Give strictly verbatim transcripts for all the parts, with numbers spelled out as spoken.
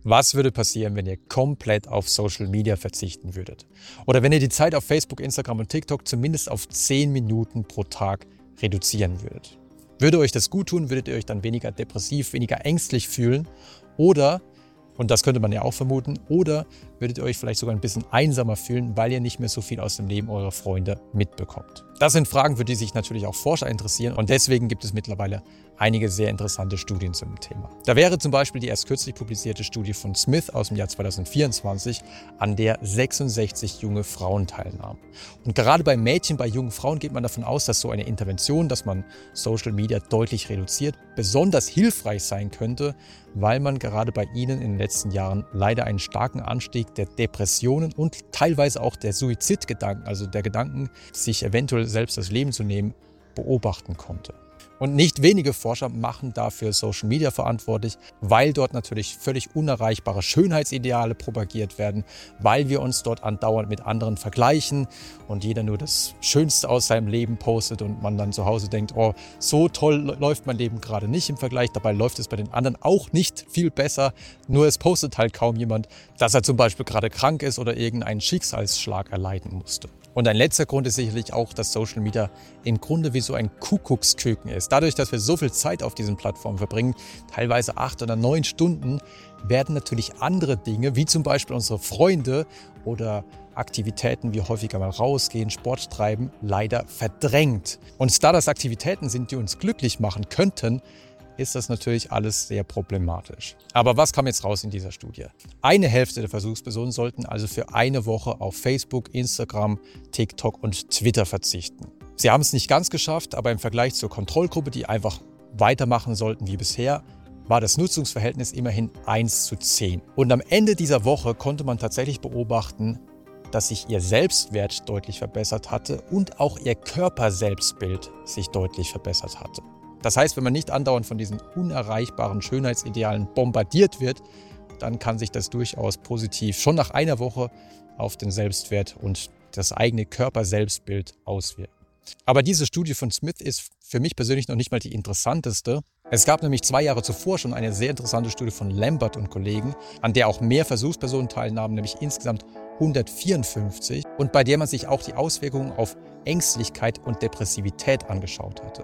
Was würde passieren, wenn ihr komplett auf Social Media verzichten würdet? Oder wenn ihr die Zeit auf Facebook, Instagram und TikTok zumindest auf zehn Minuten pro Tag reduzieren würdet? Würde euch das gut tun? Würdet ihr euch dann weniger depressiv, weniger ängstlich fühlen? Oder, und das könnte man ja auch vermuten, oder würdet ihr euch vielleicht sogar ein bisschen einsamer fühlen, weil ihr nicht mehr so viel aus dem Leben eurer Freunde mitbekommt? Das sind Fragen, für die sich natürlich auch Forscher interessieren, und deswegen gibt es mittlerweile einige sehr interessante Studien zum Thema. Da wäre zum Beispiel die erst kürzlich publizierte Studie von Smith aus dem Jahr zweitausendvierundzwanzig, an der sechsundsechzig junge Frauen teilnahmen. Und gerade bei Mädchen, bei jungen Frauen geht man davon aus, dass so eine Intervention, dass man Social Media deutlich reduziert, besonders hilfreich sein könnte, weil man gerade bei ihnen in den letzten Jahren leider einen starken Anstieg der Depressionen und teilweise auch der Suizidgedanken, also der Gedanken, sich eventuell selbst das Leben zu nehmen, beobachten konnte. Und nicht wenige Forscher machen dafür Social Media verantwortlich, weil dort natürlich völlig unerreichbare Schönheitsideale propagiert werden, weil wir uns dort andauernd mit anderen vergleichen und jeder nur das Schönste aus seinem Leben postet und man dann zu Hause denkt, oh, so toll läuft mein Leben gerade nicht im Vergleich, dabei läuft es bei den anderen auch nicht viel besser, nur es postet halt kaum jemand, dass er zum Beispiel gerade krank ist oder irgendeinen Schicksalsschlag erleiden musste. Und ein letzter Grund ist sicherlich auch, dass Social Media im Grunde wie so ein Kuckucksküken ist. Dadurch, dass wir so viel Zeit auf diesen Plattformen verbringen, teilweise acht oder neun Stunden, werden natürlich andere Dinge, wie zum Beispiel unsere Freunde oder Aktivitäten wie häufiger mal rausgehen, Sport treiben, leider verdrängt. Und da das Aktivitäten sind, die uns glücklich machen könnten, ist das natürlich alles sehr problematisch. Aber was kam jetzt raus in dieser Studie? Eine Hälfte der Versuchspersonen sollten also für eine Woche auf Facebook, Instagram, TikTok und Twitter verzichten. Sie haben es nicht ganz geschafft, aber im Vergleich zur Kontrollgruppe, die einfach weitermachen sollten wie bisher, war das Nutzungsverhältnis immerhin eins zu zehn. Und am Ende dieser Woche konnte man tatsächlich beobachten, dass sich ihr Selbstwert deutlich verbessert hatte und auch ihr Körperselbstbild sich deutlich verbessert hatte. Das heißt, wenn man nicht andauernd von diesen unerreichbaren Schönheitsidealen bombardiert wird, dann kann sich das durchaus positiv schon nach einer Woche auf den Selbstwert und das eigene Körperselbstbild auswirken. Aber diese Studie von Smith ist für mich persönlich noch nicht mal die interessanteste. Es gab nämlich zwei Jahre zuvor schon eine sehr interessante Studie von Lambert und Kollegen, an der auch mehr Versuchspersonen teilnahmen, nämlich insgesamt hundertvierundfünfzig, und bei der man sich auch die Auswirkungen auf Ängstlichkeit und Depressivität angeschaut hatte.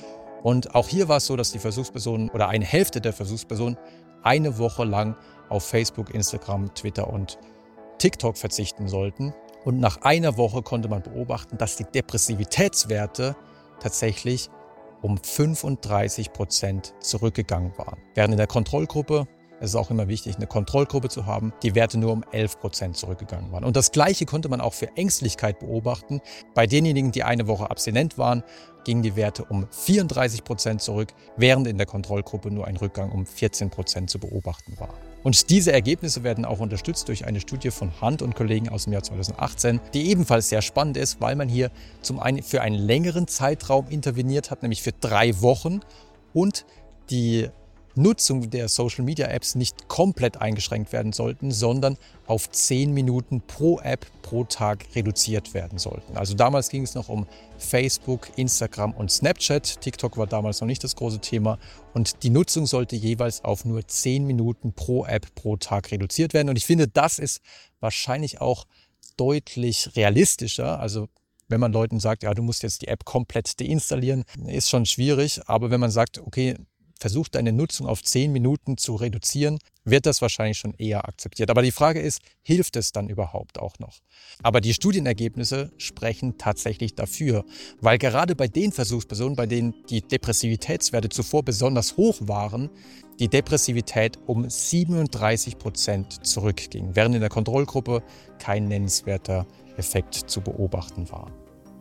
Und auch hier war es so, dass die Versuchspersonen oder eine Hälfte der Versuchspersonen eine Woche lang auf Facebook, Instagram, Twitter und TikTok verzichten sollten. Und nach einer Woche konnte man beobachten, dass die Depressivitätswerte tatsächlich um fünfunddreißig Prozent zurückgegangen waren. Während in der Kontrollgruppe, es ist auch immer wichtig, eine Kontrollgruppe zu haben, die Werte nur um elf Prozent zurückgegangen waren. Und das Gleiche konnte man auch für Ängstlichkeit beobachten. Bei denjenigen, die eine Woche abstinent waren, gingen die Werte um vierunddreißig Prozent zurück, während in der Kontrollgruppe nur ein Rückgang um vierzehn Prozent zu beobachten war. Und diese Ergebnisse werden auch unterstützt durch eine Studie von Hunt und Kollegen aus dem Jahr zweitausendachtzehn, die ebenfalls sehr spannend ist, weil man hier zum einen für einen längeren Zeitraum interveniert hat, nämlich für drei Wochen, und die Nutzung der Social-Media-Apps nicht komplett eingeschränkt werden sollten, sondern auf zehn Minuten pro App pro Tag reduziert werden sollten. Also damals ging es noch um Facebook, Instagram und Snapchat. TikTok war damals noch nicht das große Thema, und die Nutzung sollte jeweils auf nur zehn Minuten pro App pro Tag reduziert werden. Und ich finde, das ist wahrscheinlich auch deutlich realistischer. Also wenn man Leuten sagt, ja, du musst jetzt die App komplett deinstallieren, ist schon schwierig. Aber wenn man sagt, okay, versucht deine Nutzung auf zehn Minuten zu reduzieren, wird das wahrscheinlich schon eher akzeptiert. Aber die Frage ist, hilft es dann überhaupt auch noch? Aber die Studienergebnisse sprechen tatsächlich dafür, weil gerade bei den Versuchspersonen, bei denen die Depressivitätswerte zuvor besonders hoch waren, die Depressivität um siebenunddreißig Prozent zurückging, während in der Kontrollgruppe kein nennenswerter Effekt zu beobachten war.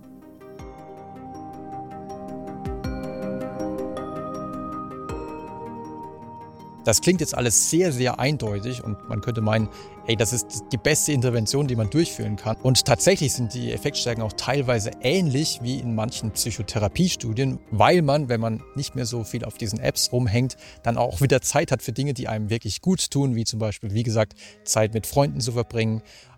Das klingt jetzt alles sehr, sehr eindeutig und man könnte meinen, ey, das ist die beste Intervention, die man durchführen kann. Und tatsächlich sind die Effektstärken auch teilweise ähnlich wie in manchen Psychotherapiestudien, weil man, wenn man nicht mehr so viel auf diesen Apps rumhängt, dann auch wieder Zeit hat für Dinge, die einem wirklich gut tun, wie zum Beispiel, wie gesagt, Zeit mit Freunden zu verbringen,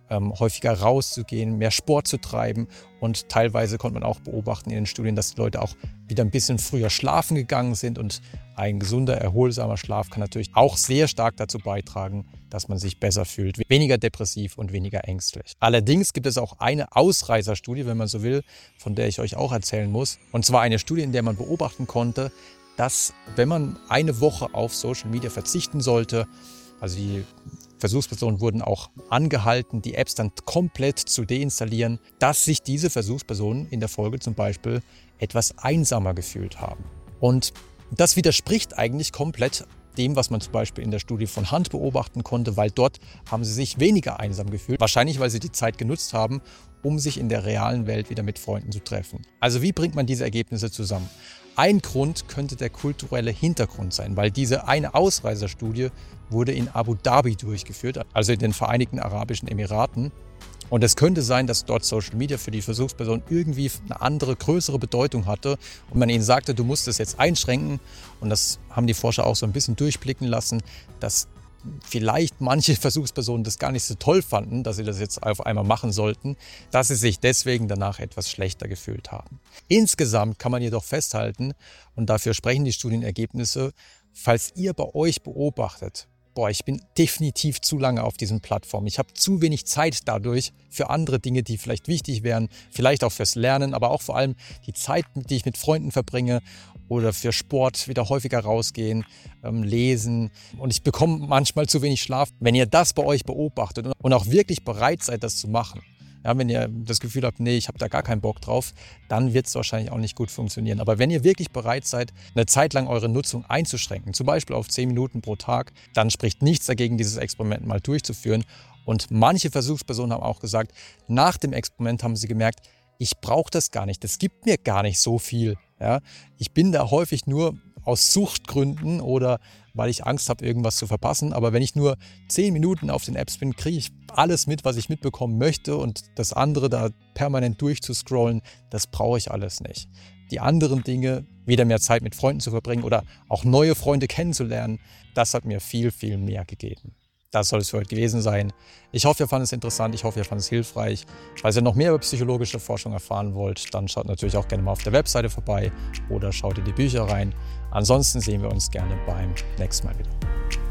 ähm, häufiger rauszugehen, mehr Sport zu treiben. Und teilweise konnte man auch beobachten in den Studien, dass die Leute auch wieder ein bisschen früher schlafen gegangen sind. Und ein gesunder, erholsamer Schlaf kann natürlich auch sehr stark dazu beitragen, dass man sich besser fühlt, weniger depressiv und weniger ängstlich. Allerdings gibt es auch eine Ausreißerstudie, wenn man so will, von der ich euch auch erzählen muss. Und zwar eine Studie, in der man beobachten konnte, dass wenn man eine Woche auf Social Media verzichten sollte, also die Versuchspersonen wurden auch angehalten, die Apps dann komplett zu deinstallieren, dass sich diese Versuchspersonen in der Folge zum Beispiel etwas einsamer gefühlt haben. Und das widerspricht eigentlich komplett dem, was man zum Beispiel in der Studie von Hunt beobachten konnte, weil dort haben sie sich weniger einsam gefühlt. Wahrscheinlich, weil sie die Zeit genutzt haben, um sich in der realen Welt wieder mit Freunden zu treffen. Also wie bringt man diese Ergebnisse zusammen? Ein Grund könnte der kulturelle Hintergrund sein, weil diese eine Ausreißerstudie wurde in Abu Dhabi durchgeführt, also in den Vereinigten Arabischen Emiraten. Und es könnte sein, dass dort Social Media für die Versuchsperson irgendwie eine andere, größere Bedeutung hatte und man ihnen sagte, du musst es jetzt einschränken. Und das haben die Forscher auch so ein bisschen durchblicken lassen, dass vielleicht manche Versuchspersonen das gar nicht so toll fanden, dass sie das jetzt auf einmal machen sollten, dass sie sich deswegen danach etwas schlechter gefühlt haben. Insgesamt kann man jedoch festhalten, und dafür sprechen die Studienergebnisse, falls ihr bei euch beobachtet, boah, ich bin definitiv zu lange auf diesen Plattformen. Ich habe zu wenig Zeit dadurch für andere Dinge, die vielleicht wichtig wären, vielleicht auch fürs Lernen, aber auch vor allem die Zeit, die ich mit Freunden verbringe oder für Sport, wieder häufiger rausgehen, ähm, lesen. Und ich bekomme manchmal zu wenig Schlaf. Wenn ihr das bei euch beobachtet und auch wirklich bereit seid, das zu machen, ja, wenn ihr das Gefühl habt, nee, ich habe da gar keinen Bock drauf, dann wird es wahrscheinlich auch nicht gut funktionieren. Aber wenn ihr wirklich bereit seid, eine Zeit lang eure Nutzung einzuschränken, zum Beispiel auf zehn Minuten pro Tag, dann spricht nichts dagegen, dieses Experiment mal durchzuführen. Und manche Versuchspersonen haben auch gesagt, nach dem Experiment haben sie gemerkt, ich brauche das gar nicht, das gibt mir gar nicht so viel. Ja, ich bin da häufig nur aus Suchtgründen oder weil ich Angst habe, irgendwas zu verpassen. Aber wenn ich nur zehn Minuten auf den Apps bin, kriege ich alles mit, was ich mitbekommen möchte. Und das andere da permanent durchzuscrollen, das brauche ich alles nicht. Die anderen Dinge, wieder mehr Zeit mit Freunden zu verbringen oder auch neue Freunde kennenzulernen, das hat mir viel, viel mehr gegeben. Das soll es für heute gewesen sein. Ich hoffe, ihr fandet es interessant, ich hoffe, ihr fandet es hilfreich. Falls ihr noch mehr über psychologische Forschung erfahren wollt, dann schaut natürlich auch gerne mal auf der Webseite vorbei oder schaut in die Bücher rein. Ansonsten sehen wir uns gerne beim nächsten Mal wieder.